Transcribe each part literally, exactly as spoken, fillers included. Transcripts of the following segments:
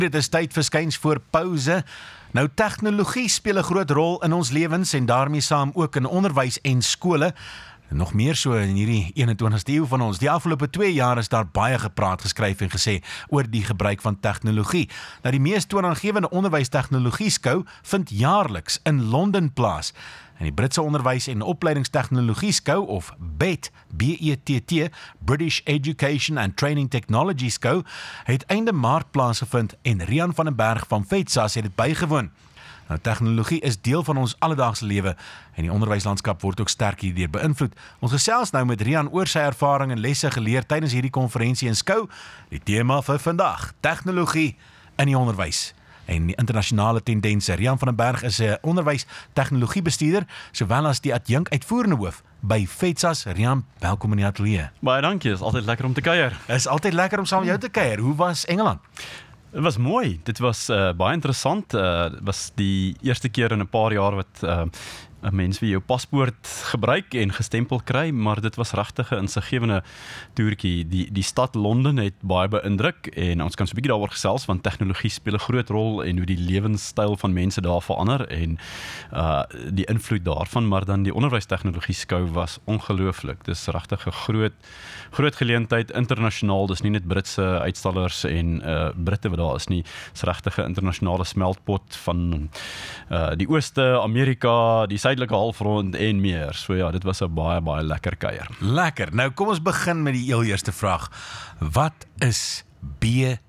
Dit is tyd vir skuins voor pouse. Nou, tegnologie speel 'n groot rol in ons lewens en daarmee saam ook in onderwys en skole. Nog meer so in hierdie eenentwintigste eeu van ons. Die afgelope twee jaar is daar baie gepraat, geskryf en gesê oor die gebruik van tegnologie. Nou, die mees toonaangewende onderwystegnologieskou vind jaarliks in Londen plaas. En die Britse onderwys- en opleidingstegnologieskou, of B E T, B E T T, British Education and Training Technology Skou, het einde Maart plaasgevind en Rian van den Berg van FETSAS het dit bygewoon. Nou, tegnologie is deel van ons alledaagse lewe en die onderwyslandskap word ook sterk hierdeur beïnvloed. Ons gesels nou met Rian oor sy ervaring en lesse geleer tydens hierdie konferensie in Skou. Die tema vir vandag, tegnologie in die onderwys en die internasionale tendense. Rian van den Berg is 'n onderwys-tegnologiebestuurder, sowel as die adjunk uitvoerende hoof by FETSAS. Rian, welkom in die ateljee. Baie dankie, is altyd lekker om te kuier. Is altyd lekker om saam met jou te kuier. Hoe was Engeland? Het was mooi, dit was uh, baie interessant. Uh, dit was die eerste keer in 'n paar jaar wat uh, 'n mens wie jou paspoort gebruik en gestempel kry, maar dit was regtig 'n insiggewende toertjie. Die die stad Londen het baie beïndruk en ons kan so 'n bietjie daaroor gesels, want tegnologie speel 'n groot rol en hoe die lewenstyl van mense daar verander en uh, die invloed daarvan, maar dan die onderwystegnologie skou was ongelooflik. Dis regtig 'n groot groot geleentheid internasionaal. Dis nie net Britse uitstallers en uh, Britte wat daar is nie. Dis regtig 'n internasionale smeltpot van uh, die Ooste, Amerika, die Suidelike halfrond en meer. So ja, dit was 'n baie baie lekker kuier. Lekker. Nou kom ons begin met die heel eerste vraag. Wat is B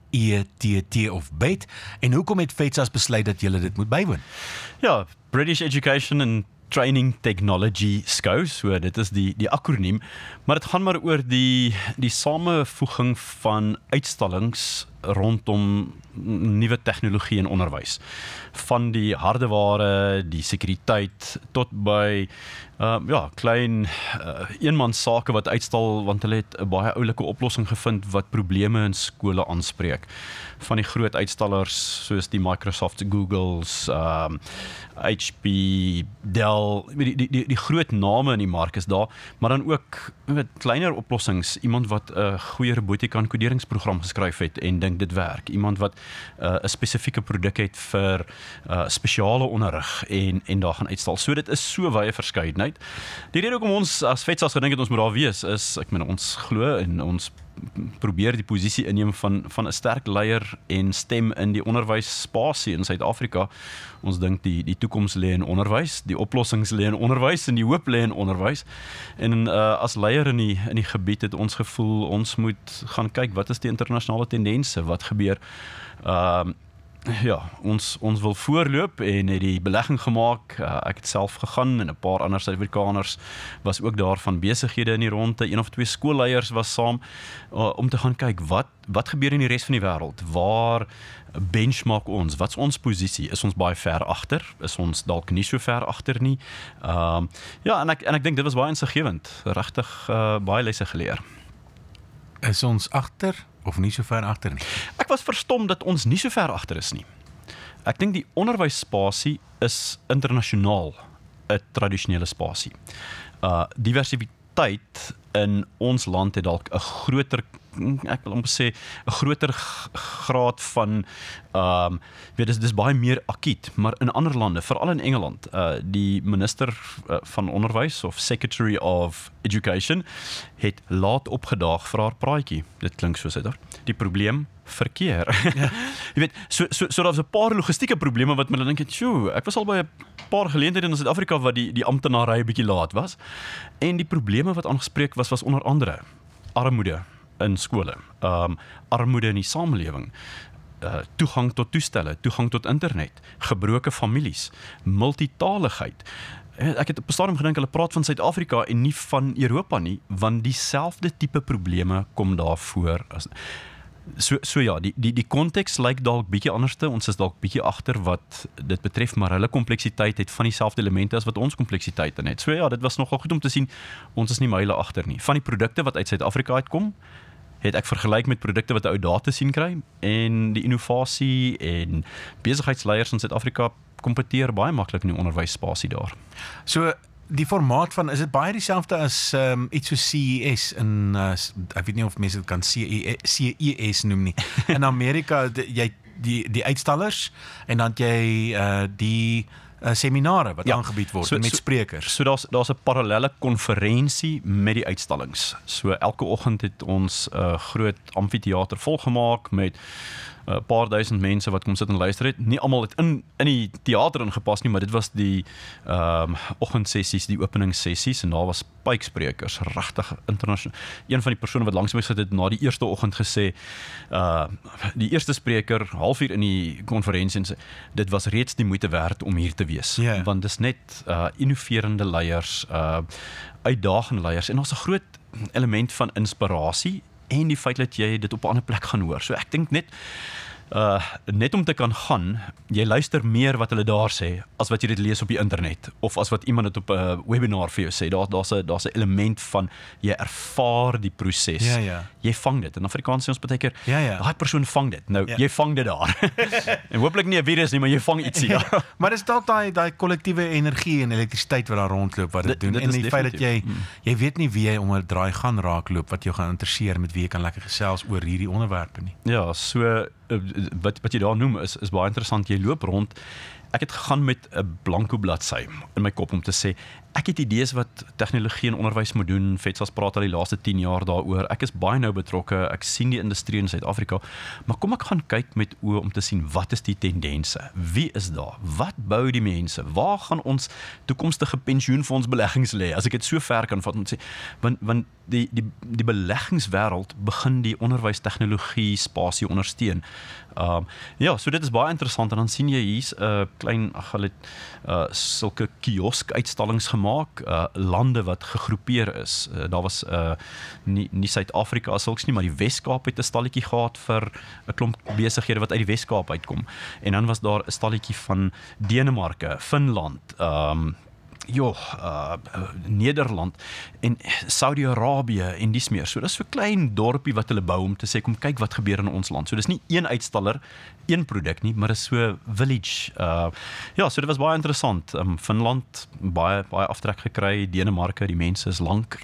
E T T of B E T en hoekom het FETSAS besluit dat julle dit moet bywoon? Ja, British Education and Training Technology Skou, so dit is die die akroniem, maar dit gaan maar oor die die samevoeging van uitstallings rondom nuwe tegnologie in onderwys. Van die hardeware, die sekuriteit tot by uh, ja, klein uh, eenmansake wat uitstal, want hulle het 'n baie oulike oplossing gevind wat probleme in skole aanspreek. Van die groot uitstallers soos die Microsoft, Googles, um, H P, Dell, die, die, die, die groot name in die mark is daar, maar dan ook met kleiner oplossings, iemand wat 'n uh, goeie robotika en koderingsprogram geskryf het en dink dit werk, iemand wat 'n uh, spesifieke produk het vir uh, spesiale onderrig en, en daar gaan uitstal. So dit is so baie verskeidenheid. Die rede hoekom ons as FETSAS gedink het ons moet daar wees is, ek meen ons glo en ons probeer die posisie inneem van van 'n sterk leier en stem in die onderwysspasie in Suid-Afrika. Ons dink die die toekoms lê in onderwys, die oplossings lê in onderwys en die hoop lê in onderwys. En uh, as leier in die in die gebied het ons gevoel ons moet gaan kyk wat is die internasionale tendense, wat gebeur. Ehm uh, Ja, ons ons wil voorloop en het die belegging gemaak. Uh, ek het self gegaan en 'n paar ander Suid-Afrikaners was ook daar van besighede in die ronde. Een of twee skoolleiers was saam uh, om te gaan kyk wat wat gebeur in die res van die wêreld. Waar benchmark ons? Wat's ons posisie? Is ons baie ver agter? Is ons dalk nie so ver agter nie? Ehm uh, ja, en ek en ek dink dit was baie insiggewend. Regtig uh, baie lesse geleer. Is ons agter of nie so ver agter nie? Ek was verstom dat ons nie so ver agter is nie. Ek dink die onderwysspasie is internasionaal 'n tradisionele spasie. Uh, diversiteit in ons land het dalk 'n groter, ek wil amper sê, 'n groter graad van, um, weet dis, dis baie meer akiet, maar in ander lande, veral in Engeland, uh, die minister uh, van onderwys, of Secretary of Education, het laat opgedaag vir haar praatjie. Dit klink soos dit daar. Die probleem, verkeer. Ja. Jy weet, so, so, so daar was 'n paar logistieke probleme wat my dink het, sjoe, ek was al by 'n paar geleenthede in Suid-Afrika wat die, die amptenary 'n bietjie laat was, en die probleme wat aangespreek was, was onder andere armoede in skole, um, armoede in die samelewing, uh, toegang tot toestelle, toegang tot internet, gebroke families, multitaligheid. Ek het op 'n stadium gedink hulle praat van Suid-Afrika en nie van Europa nie, want dieselfde tipe probleme kom daar voor as So, so ja, die die die konteks lyk dalk bietjie anderste, ons is dalk bietjie agter wat dit betref, maar hulle kompleksiteit het van dieselfde elemente as wat ons kompleksiteit het. So ja, dit was nogal goed om te sien, ons is nie myle agter nie. Van die produkte wat uit Suid-Afrika uitkom, het ek vergelyk met produkte wat 'n ou daar te sien kry, en die innovasie en besigheidsleiers in Suid-Afrika kompeteer baie maklik in die onderwysspasie daar. So die formaat van, is dit baie dieselfde as um, iets so C E S in, uh, ek weet nie of mense dit kan C E S noem nie. In Amerika, jy die die uitstallers en dan het jy uh, die uh, seminare wat Ja. aangebied word So- met so- sprekers. So daar's daar's 'n parallelle konferensie met die uitstallings. So elke oggend het ons 'n uh, groot amfitheater volgemaak met 'n uh, paar duisend mense wat kom sit en luister het. Nie almal het in in die teater ingepas nie, maar dit was die ehm um, oggendsessies, die openingssessies en daar was spyksprekers, regtig internasionaal. Een van die persone wat langs my gesit het na die eerste oggend gesê, uh die eerste spreker halfuur in die konferensie en sê dit was reeds die moeite werd om hier te wees, Ja. want dis net uh innoverende leiers, uh uitdagende leiers en daar's 'n groot element van inspirasie en die feit dat jy dit op 'n ander plek gaan hoor. So ek dink net uh net om te kan gaan, jy luister meer wat hulle daar sê as wat jy dit lees op die internet of as wat iemand dit op 'n uh, webinar vir jou sê. Daar daar's 'n daar's 'n element van jy ervaar die proses. Ja, ja. Jy vang dit. In Afrikaans sê ons baie keer, Ja, ja. daai persoon vang dit. Nou, Ja. jy vang dit daar. En hooplik nie 'n virus nie, maar jy vang ietsie daar. Maar dis dalk daai daai kollektiewe energie en elektrisiteit wat daar rondloop wat dit Dit- doen dit en is die feit dat jy definitief. jy weet nie wie jy om 'n draai gaan raakloop wat jou gaan interesseer met wie jy kan lekker gesels oor hierdie onderwerpe nie. Ja, so uh, wat wat jy daar noem is is baie interessant. Jy loop rond. Ek het gegaan met 'n blanko bladsy in my kop om te sê ek het idees wat tegnologie en onderwys moet doen. Fetsas praat al die laaste tien jaar daaroor. Ek is baie nou betrokke. Ek sien die industrie in Suid-Afrika. Maar kom ek gaan kyk met oë om te sien wat is die tendense? Wie is daar? Wat bou die mense? Waar gaan ons toekomstige pensioenfondsbeleggings lê? As ek dit so ver kan vat om te sê, want want die die die beleggingswêreld begin die onderwys tegnologie spasie ondersteun. Um ja, so dit is baie interessant en dan sien jy hier's 'n uh, klein ag hulle het uh, sulke kiosk uitstallings gemaak, uh, lande wat gegroepeer is. Uh, daar was uh, nie nie Suid-Afrika as sulks nie, maar die Wes-Kaap het 'n stalletjie gehad vir 'n klomp besighede wat uit die Wes-Kaap uitkom. En dan was daar 'n stalletjie van Denemarke, Finland, um Jo, uh, Nederland en Saudi-Arabië en dis meer. So dis so 'n klein dorpie wat hulle bou om te sê kom kyk wat gebeur in ons land. So dis nie een uitstaller, een produk nie, maar dis so village. Uh ja, so dit was baie interessant. Um, Finland baie baie aftrek gekry, Denemarke, die mense is lank.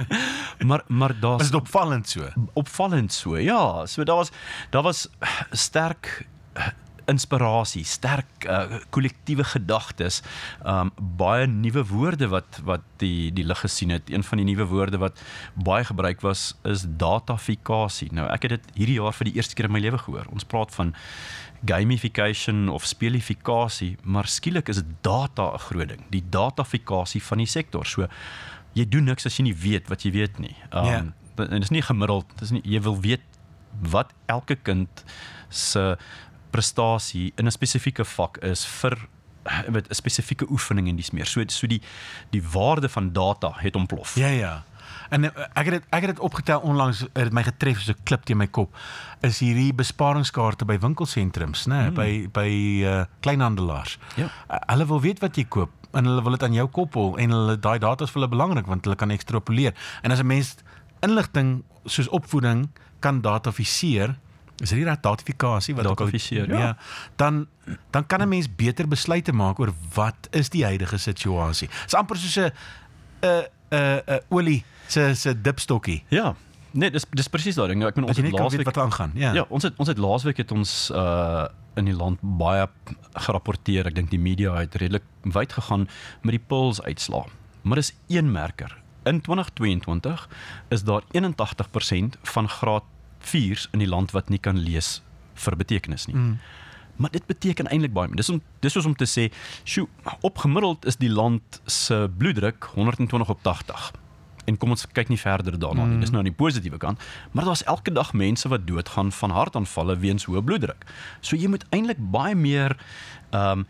maar maar daar's Is dit opvallend so? opvallend so. Ja, so daar was daar was sterk inspirasie, sterk uh, kollektiewe gedagtes, um, baie nuwe woorde wat wat die die lig gesien het. Een van die nuwe woorde wat baie gebruik was is datafikasie. Nou ek het dit hierdie jaar vir die eerste keer in my lewe gehoor. Ons praat van gamification of spelifikasie, maar skielik is data 'n groot ding. Die datafikasie van die sektor. So jy doen niks as jy nie weet wat jy weet nie. Um, Ja. En dit is nie gemiddeld, dit is nie jy wil weet wat elke kind se prestasie in 'n spesifieke vak is vir met 'n spesifieke oefening en dis meer. So so die die waarde van data het ontplof. Ja, ja. En uh, ek het dit ek het dit opgetel onlangs, het dit my getref soos 'n klip teen my kop. Is hierdie besparingskaarte by winkelsentrums, né, hmm. by by uh, kleinhandelaars. Ja. Uh, hulle wil weet wat jy koop en hulle wil dit aan jou koppel en hulle daai data is vir hulle belangrik want hulle kan ekstrapoleer. En as 'n mens inligting soos opvoeding kan datafiseer, is dit nie datifikasie wat Datafiseer, ja. ja, dan dan kan 'n mens beter besluite maak oor wat is die huidige situasie. Dit's amper soos 'n 'n 'n 'n olie se se dipstokkie. Ja. Nee, dis dis presies daai ding. Ek bedoel As ons jy het net kan weet laasweek wat aangaan. Ja. Ja, ons het ons het laasweek het ons uh in die land baie gerapporteer. Ek dink die media het redelik wyd gegaan met die Pulse uitslaa. Maar dis een merker. In twintig tweeëntwintig is daar eenentagtig persent van graad viers in die land wat nie kan lees vir betekenis nie. Mm. Maar dit beteken eintlik baie meer. Dis om dis soos om te sê, sjoe, opgemiddeld is die land se bloeddruk honderdtwintig op tagtig. En kom ons kyk nie verder daarna nie. Dis nou aan die positiewe kant, maar daar's elke dag mense wat doodgaan van hartaanvalle weens hoë bloeddruk. So jy moet eintlik baie meer ehm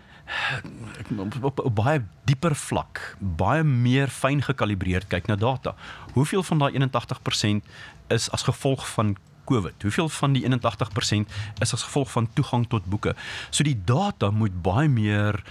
um, op, op, op baie dieper vlak, baie meer fyn gekalibreerd kyk na data. Hoeveel van daai eenentagtig persent is as gevolg van COVID? Hoeveel van die eenentagtig persent is as gevolg van toegang tot boeke? So die data moet baie meer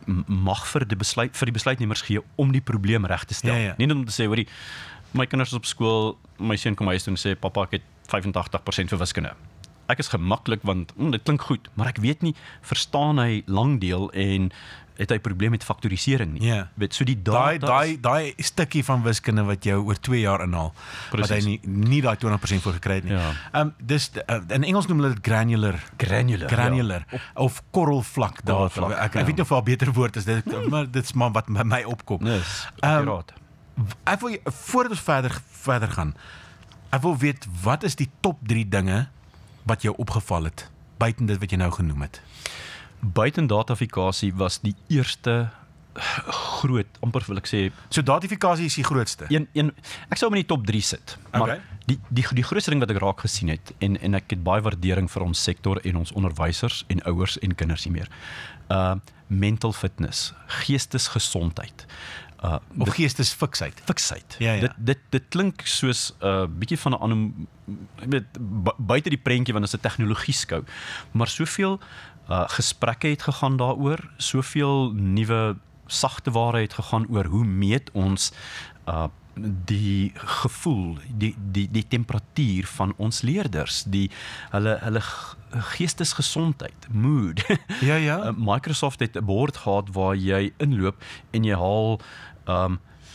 mag vir die besluit vir die besluitnemers gee om die probleem reg te stel. Ja, ja. Nie net om te sê, hoorie, my kinders is op skool, my seun kom huis toe en sê pappa ek het vyfentagtig persent vir wiskunde. ek is gemaklik want mm, dit klink goed, maar ek weet nie verstaan hy langdeel en het hy probleem met faktorisering nie. Ja. Weet so die Daai data daai daai stukkie van wiskunde wat jou oor twee jaar inhaal, wat hy Presies. nie nie daai twintig persent voor gekry het nie. Ja. Um dis uh, in Engels noem hulle dit granular granular. granular ja. of korrelvlak daar. Korrelvlak, Ek, ek ja. weet nie of daar 'n beter woord is dit, maar dit's maar wat by my opkom. Dis Ehm, akkuraat. Ek wil voordat ons verder verder gaan. Ek wil weet wat is die top drie dinge wat jou opgeval het buiten dit wat jy nou genoem het. Buiten datafikasie was die eerste groot, amper wil ek sê, So datifikasie is die grootste. een een ek sou hom in die top drie sit. Maar Okay. die die die grootste ding wat ek raak gesien het en en ek het baie waardering vir ons sektor en ons onderwysers en ouers en kinders nie meer. Uh mental fitness, geestesgesondheid. Uh Of geestesfiksheid. fiksheid. Ja, ja. Dit dit dit klink soos 'n uh, bietjie van 'n ander ek weet bu- buite die prentjie want dit is 'n tegnologie skou. Maar soveel uh gesprekke het gegaan daaroor, soveel nuwe sagte ware het gegaan oor hoe meet ons uh die gevoel, die die die temperatuur van ons leerders, die hulle hulle g- geestesgesondheid, mood. Ja, ja. Uh, Microsoft het 'n bord gehad waar jy inloop en jy haal um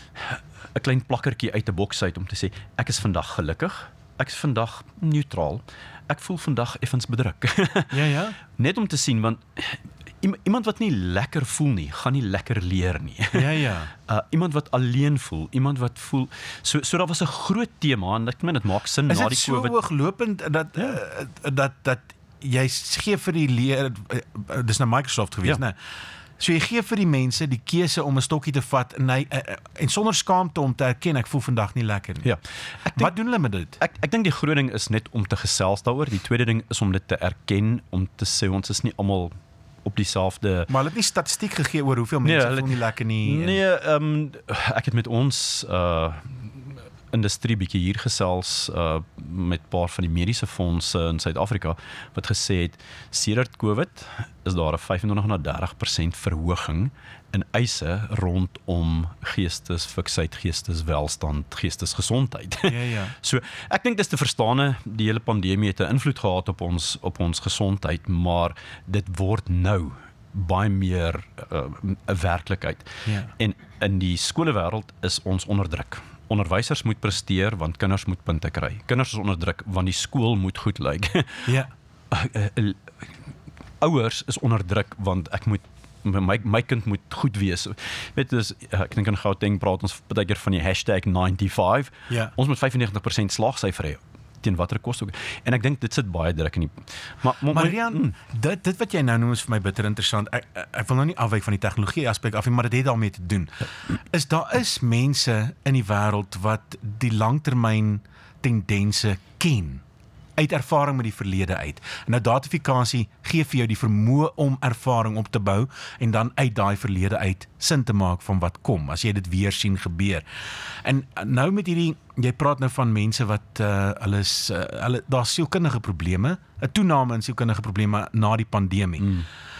'n klein plakkertjie uit 'n boks uit om te sê ek is vandag gelukkig, ek is vandag neutraal, ek voel vandag effens bedruk. Ja, ja. Net om te sien want iem- iemand wat nie lekker voel nie, gaan nie lekker leer nie. Ja, ja. Uh, iemand wat alleen voel, iemand wat voel so so daar was 'n groot tema en ek meen dit maak sin Is na dit die so COVID. hooglopend dat ja. uh, dat dat jy gee vir die leer uh, uh, dis nou Microsoft gewees, Ja. né? So jy gee vir die mense die keuse om 'n stokkie te vat en hy uh, uh, en sonder skaamte om te erken ek voel vandag nie lekker nie. Ja. Ek dink Wat doen hulle met dit? Ek ek dink die groot ding is net om te gesels daaroor. Die tweede ding is om dit te erken, om te sê ons is nie almal op dieselfde Maar hulle het nie statistiek gegee oor hoeveel mense Nee, hulle- voel nie lekker nie. en- Nee, ehm um, ek het met ons uh industrie bietjie hier gesels uh met 'n paar van die mediese fondse in Suid-Afrika wat gesê het sedert COVID is daar 'n vyfentwintig na dertig persent verhoging in eise rondom geestesfiksheid, geesteswelstand, geestesgesondheid. Ja, ja. So ek dink dis te verstaan, die hele pandemie het 'n invloed gehad op ons op ons gesondheid, maar dit word nou baie meer 'n uh, werklikheid. Ja. En in die skolewêreld is ons onder druk. Onderwysers moet presteer want kinders moet punte kry. Kinders is onder druk want die skool moet goed lyk. Ja. Ouers is onder druk want ek moet my my kind moet goed wees. Weet dis ek dink in Gauteng praat ons baie keer van die hashtag ninety-five. Ja. Ons moet vyfennegentig persent slaagsyfer hê teen watter kos ook. En ek dink dit sit baie druk in die maar maar, Maar Rian, mm, dit dit wat jy nou noem is vir my bitter interessant. Ek ek, ek wil nou nie afwyk van die tegnologie aspek af nie, maar dit het daarmee te doen. Is daar is mense in die wêreld wat die langtermyn tendense ken uit ervaring met die verlede uit. En nou datifikasie gee vir jou die vermoë om ervaring op te bou en dan uit daai verlede uit sin te maak van wat kom as jy dit weer sien gebeur. En nou met hierdie jy praat nou van mense wat uh, hulle is uh, hulle daar's sielkundige probleme, 'n toename in sielkundige probleme na die pandemie. Mm.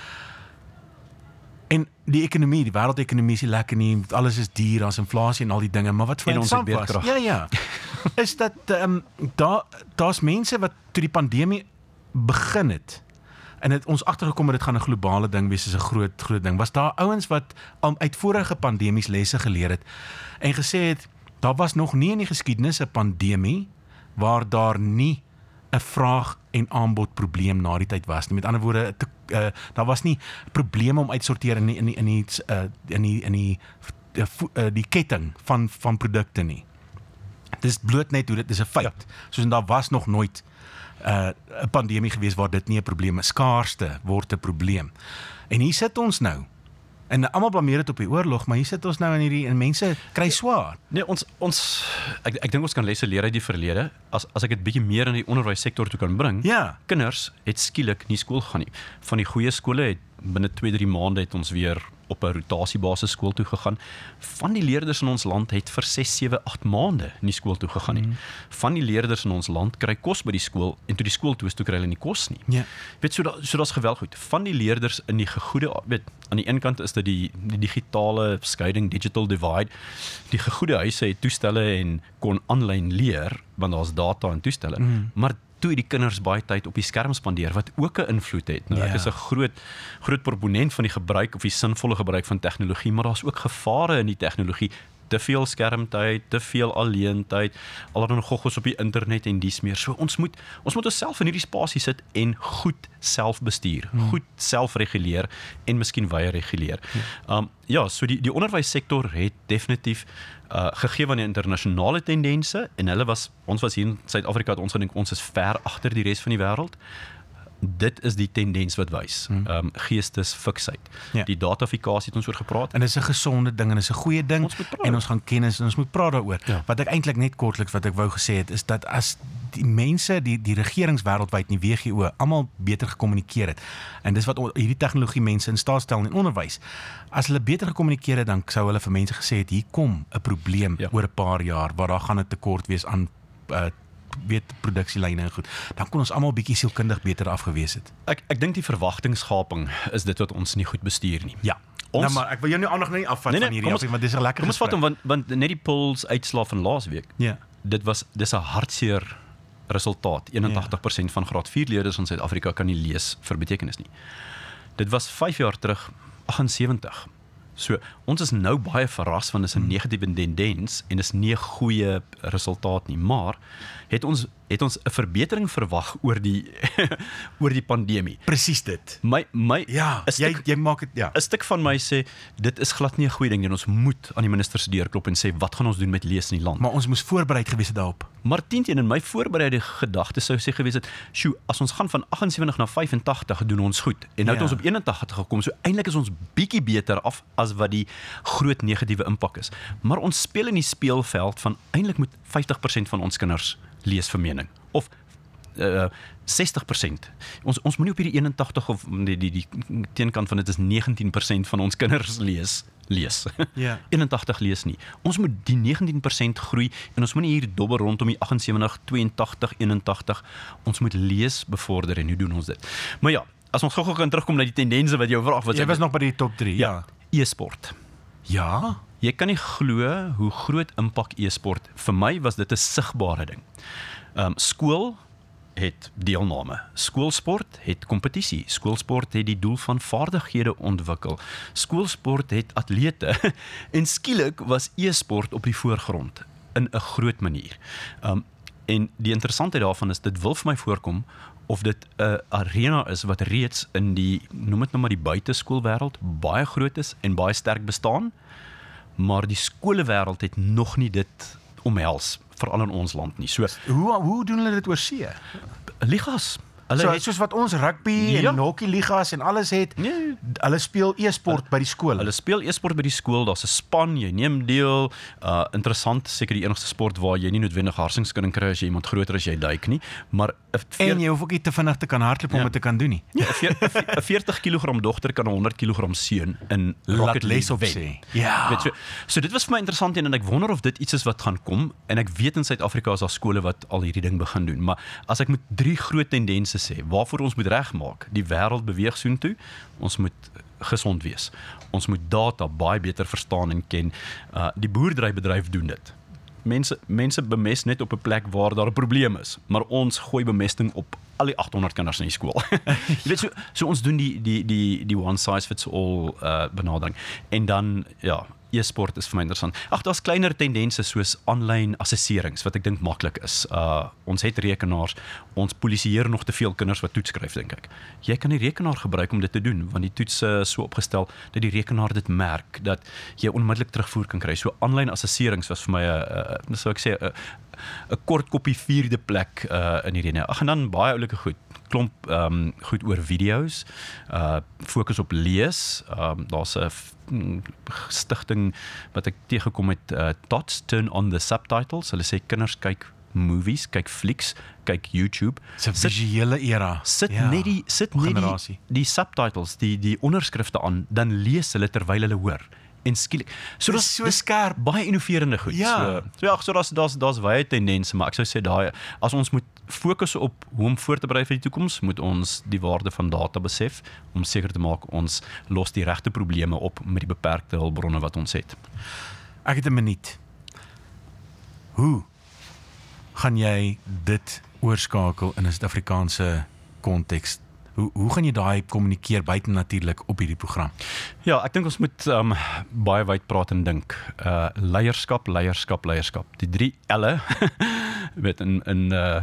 En die ekonomie, die wêreldekonomie is nie lekker nie, alles is duur, daar's inflasie en al die dinge, maar wat vir En my ons interessant het was, beerdkrag. ja ja, is dat ehm um, daar daar's mense wat toe die pandemie begin het en het ons agtergekom het dit gaan 'n globale ding wees, is 'n groot groot ding. Was daar ouens wat al uit vorige pandemies lesse geleer het en gesê het daar was nog nie in die geskiedenis 'n pandemie waar daar nie 'n vraag en aanbod probleem na die tyd was nie. Met ander woorde, te, uh, daar was nie probleme om uitsorteer in die, in die, in die, uh, in die, in die, uh, uh, die ketting van, van produkte nie. Dit is bloot net hoe dit is 'n feit. Ja. Soos daar was nog nooit 'n uh, pandemie gewees waar dit nie 'n probleem is. Skaarste word 'n probleem. En hier sit ons nou. En almal blameer dit op die oorlog, maar hier sit ons nou in hierdie en mense kry swaar. Nee, ons ons ek ek dink ons kan lesse leer uit die verlede. As as ek dit bietjie meer in die onderwyssektor toe kan bring. Ja. Kinders het skielik nie skool gaan nie. Van die goeie skole het binne twee drie maande het ons weer op 'n rotasiebasis skool toe gegaan. Van die leerders in ons land het vir ses, sewe, agt maande nie skool toe gegaan nie. Mm. Van die leerders in ons land kry kos by die skool en toe die skool toe is toe kry hulle nie kos nie. Ja. Weet so da, so daar's geweldig goed. Van die leerders in die gegoede weet aan die een kant is dit die die digitale skeiding, digital divide. Die gegoede huise het toestelle en kon aanlyn leer want daar's data en toestelle. Mm. Maar toe het die kinders baie tyd op die skerm spandeer wat ook 'n invloed het. Nou Ja. ek is 'n groot groot proponent van die gebruik of die sinvolle gebruik van tegnologie, maar daar's ook gevare in die tegnologie. Te veel skermtyd, te veel alleentyd, allerlei goggos op die internet en dies meer. So ons moet ons moet onsself in hierdie spasie sit en goed self bestuur, hmm. goed self reguleer en miskien weier reguleer. Hmm. Um ja, so die die onderwyssektor het definitief uh gegee aan die internasionale tendense en hulle was ons was hier in Suid-Afrika het ons gedink ons is ver agter die res van die wêreld. Dit is die tendens wat wys. Hmm. Um, geestesfiksheid. Ja. Die datafikasie het ons oor gepraat. En dit is 'n gesonde ding en is 'n goeie ding ons en ons gaan kennis en ons moet praat daaroor. Ja. Wat ek eintlik net kortliks wat ek wou gesê het is dat as die mense, die die regerings wêreldwyd in die W G O almal beter gekommunikeer het. En dis wat hierdie tegnologie mense in staat stel in onderwys. As hulle beter gekommunikeer het, dan sou hulle vir mense gesê het hier kom 'n probleem ja. oor 'n paar jaar waar daar gaan 'n tekort wees aan uh, weet produksielyne en goed, dan kon ons almal bietjie sielkundig beter afgewees het. Ek ek dink die verwagtingsgaping is dit wat ons nie goed bestuur nie. Ja. Ons, nou maar ek wil jou nie aandag nie afvat nee, nee, van hierdie afsig, want dis 'n lekker Kom ons vat hom want want net die polls uitslae van laasweek. Ja. Dit was dis 'n hartseer resultaat. eenentagtig persent ja. van graad vier leerders in Suid-Afrika kan nie lees vir betekenis nie. Dit was vyf jaar terug aggensewentig. So, ons is nou baie verras want dit is 'n negatiewe tendens en is nie 'n goeie resultaat nie, maar het ons het ons 'n verbetering verwag oor die oor die pandemie. Presies dit. My my ja, stuk, jy jy maak dit ja. 'n stuk van my sê dit is glad nie 'n goeie ding nie. Ons moet aan die minister se deur klop en sê wat gaan ons doen met lees in die land? Maar ons moes voorbereid gewees het daarop. Maar tienteen in my voorbereide gedagte sou sê gewees het, "Sjoe, as ons gaan van aggensewentig na vyf en tagtig doen ons goed." En nou ja. het ons op eenentagtig gekom. So eintlik is ons bietjie beter af as wat die groot negatiewe impak is. Maar ons speel in die speelveld van eintlik moet vyftig persent van ons kinders lees vir mening of uh, sestig persent. Ons ons moenie op hierdie eenentagtig of die die die teenkant van dit is negentien persent van ons kinders lees lees. Ja. eenentagtig lees nie. Ons moet die negentien persent groei en ons moenie hier dobbel rondom die aggensewentig, tweeëntagtig, eenentagtig. Ons moet lees bevorder en hoe doen ons dit? Maar ja, as ons gou-gou kan terugkom na die tendense wat jy vraag wat jy was nog by die top drie. Ja, ja. E-sport. Ja, jy kan nie glo hoe groot impak e-sport. Vir my was dit 'n sigbare ding. Ehm um, skool het deelname. Skoolsport het kompetisie. Skoolsport het die doel van vaardighede ontwikkel. Skoolsport het atlete en skielik was e-sport op die voorgrond in 'n groot manier. Um, en die interessantheid daarvan is dit wil vir my voorkom of dit 'n arena is wat reeds in die noem dit nou maar die buiteskoolwêreld baie groot is en baie sterk bestaan, maar die skolewêreld het nog nie dit omhels veral in ons land nie. So hoe hoe doen hulle dit oor see? Ligas. Hulle so, het, soos wat ons rugby ja. en hockey ligas en alles het, nee. hulle speel e-sport hulle, by die skool. Hulle speel e-sport by die skool, daar's 'n span, jy neem deel. Uh interessant, seker die enigste sport waar jy nie noodwendig hartsinskinding kry as jy iemand groter as jy duik nie, maar veer, en jy hoef ook nie te vinnig te kan hardloop om ja. dit te kan doen nie. Ja, 'n veertig kilogram dogter kan 'n honderd kilogram seun in rocket les op sê. Ja. Weet, so, so dit was vir my interessant en ek wonder of dit iets is wat gaan kom en ek weet in Suid-Afrika is daar skole wat al hierdie ding begin doen, maar as ek met drie groot tendense sê waarvoor ons moet regmaak, die wêreld beweeg soontoe, ons moet gesond wees. Ons moet data baie beter verstaan en ken. Uh, die boerderybedryf doen dit. Mense mense bemest net op 'n plek waar daar 'n probleem is, maar ons gooi bemesting op al die agthonderd kinders in die skool. Jy weet so so ons doen die die die die one size fits all uh, benadering. En dan ja, e-sport is vir my interessant. Ag, daar's kleiner tendense soos aanlyn assesserings wat ek dink maklik is. Uh ons het rekenaars, ons polisieer nog te veel kinders wat toets skryf, dink ek. Jy kan die rekenaar gebruik om dit te doen, want die toets is so opgestel dat die rekenaar dit merk dat jy onmiddellik terugvoer kan kry. So aanlyn assesserings was vir my 'n uh, sou ek sê 'n 'n kort koppie vierde plek uh in hierdie. Ag, en dan baie oulike goed. Klomp ehm um, goed oor video's, uh fokus op lees. Ehm um, daar's 'n stigting wat ek teëgekom het, uh, T O T S, Turn on the Subtitles. Hulle sê kinders kyk movies, kyk flieks, kyk YouTube. Dis 'n visuele era. Sit ja, net die sit net die, die subtitles, die die onderskrifte aan, dan lees hulle terwyl hulle hoor. En skielik, so dis so skerp, baie innoverende goed. Ja. So, so ja, so daar's daar's daar's baie tendense, maar ek sou sê daai as ons moet fokus op hoe om voor te berei vir die toekoms, moet ons die waarde van data besef om seker te maak ons los die regte probleme op met die beperkte hulpbronne wat ons het. Ek het 'n minuut. Hoe gaan jy dit oorskakel in 'n Suid-Afrikaanse konteks. Hoe hoe gaan jy daai kommunikeer buite natuurlik op hierdie program? Ja, ek dink ons moet um, baie wyd praat en dink. Uh, leierskap, leierskap, leierskap. Die drie L'e, weet in in uh,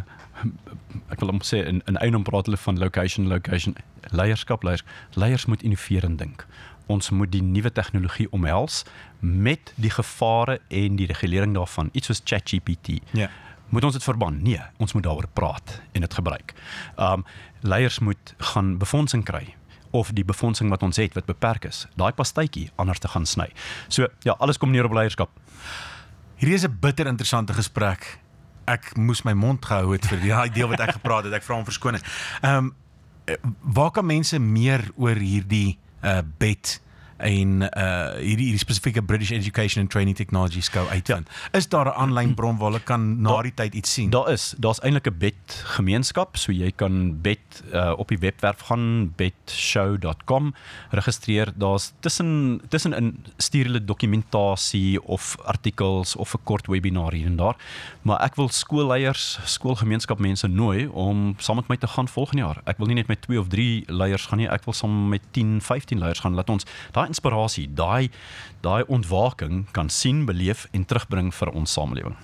ek wil hom sê in in Eindhoven praat hulle van location, location, leierskap, leiers. Leiers moet innoverend dink. Ons moet die nuwe tegnologie omhels met die gevare en die regulering daarvan. Iets soos ChatGPT. Ja. Moet ons dit verban? Nee, ons moet daaroor praat en dit gebruik. Um, leiers moet gaan befondsing kry of die befondsing wat ons het wat beperk is, daai pastytjie anders te gaan sny. So ja, alles kom neer op leierskap. Hierdie is 'n bitter interessante gesprek. Ek moes my mond gehou het vir die deel wat ek gepraat het. Ek vra om verskoning. Ehm um, waar kan mense meer oor hierdie uh, bet en uh, hierdie, hierdie spesifieke British Education and Training Technology skou uitvind? Ja. Is daar 'n aanlyn bron waar hulle kan na die tyd iets sien? Daar is, daar's eintlik 'n bet gemeenskap, so jy kan bet uh, op die webwerf gaan, betshow dot com, registreer. Daar's tussen tussenin stuur hulle dokumentasie of artikels of 'n kort webinar hier en daar. Maar ek wil skoolleiers, skoolgemeenskapmense nooi om saam met my te gaan volgende jaar. Ek wil nie net met twee of drie leiers gaan nie, ek wil saam met tien, vyftien leiers gaan. Laat ons daai inspirasie, daai daai ontwaking kan sien, beleef en terugbring vir ons samelewing.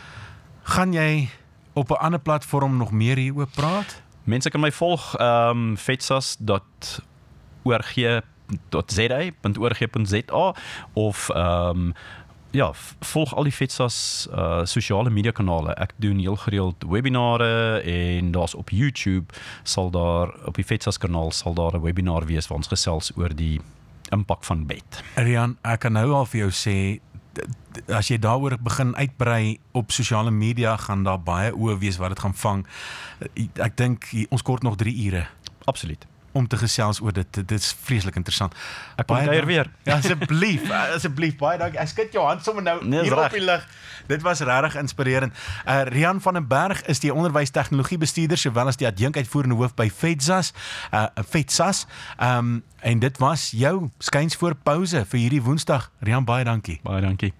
Gaan jy op 'n ander platform nog meer hieroor praat? Mense kan my volg um, fetsas dot org dot za punt org punt za of um, ja, volg al die Fetsas uh, sosiale media kanale. Ek doen heel gereeld webinare en daar's op YouTube sal daar op die Fetsas kanaal sal daar 'n webinar wees waar ons gesels oor die impak van bet. Rian, ek kan nou al vir jou sê, as jy daaroor begin uitbrei op sosiale media, gaan daar baie oë wees wat dit gaan vang. Ek dink ons kort nog drie ure. Absoluut. Om te gesels oor dit. Dit is vreeslik interessant. Ek kom kuier weer. Ja, asseblief, asseblief, baie dankie. Ek skud jou hand sommer nou nee, hier op die lig. Dit was regtig inspirerend. Uh, Rian van den Berg is die onderwystegnologiebestuurder sowel as die adjunkuitvoerende hoof by FETSAS, uh, FETSAS. Um, en dit was jou skuins voor pouse vir hierdie Woensdag. Rian, baie dankie. Baie dankie.